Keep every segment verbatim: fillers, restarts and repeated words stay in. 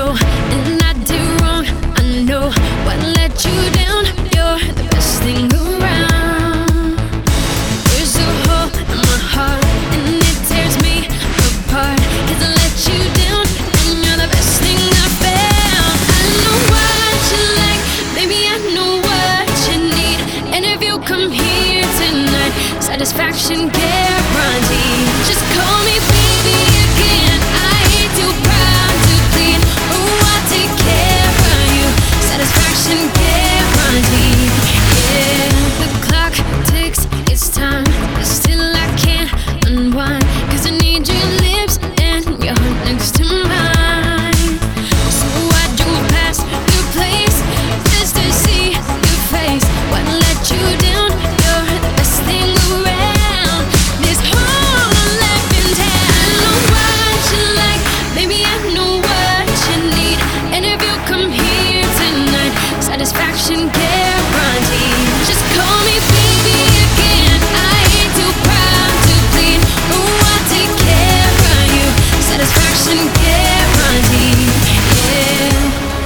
go, and I did wrong. I know what let you down. You're the best thing around. There's a hole in my heart, and it tears me apart. 'Cause I let you down, and you're the best thing I found. I know what you like, baby, I know what you need. And if you come here tonight, satisfaction guaranteed. Just call me baby again. I ain't too proud to plead. Oh, I'll take care of you. Satisfaction guaranteed. Yeah, the clock ticks, it's time, but still I can't unwind. 'Cause I need your lips and your heart next to mine. So I drove past your place just to see your face. What let you down? You're the best thing around. This whole life in town. I know what you like, baby, I know what you need. And if you come here tonight, satisfaction guaranteed. Just call me baby again. I ain't too proud to plead. Oh, I'll take care of you. Satisfaction guaranteed. Yeah.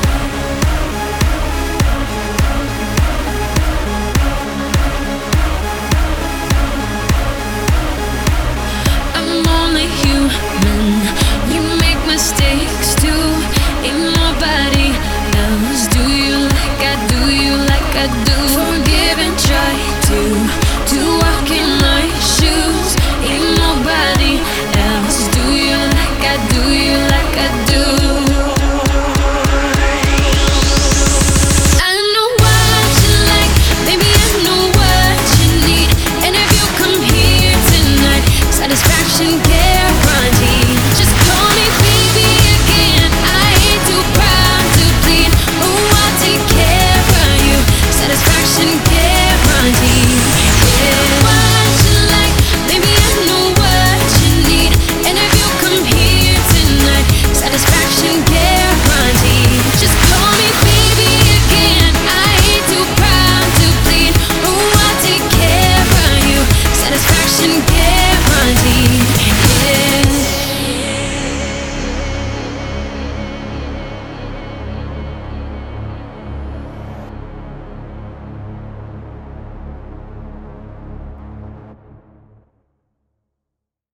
I'm only human. You make mistakes too. Ain't nobody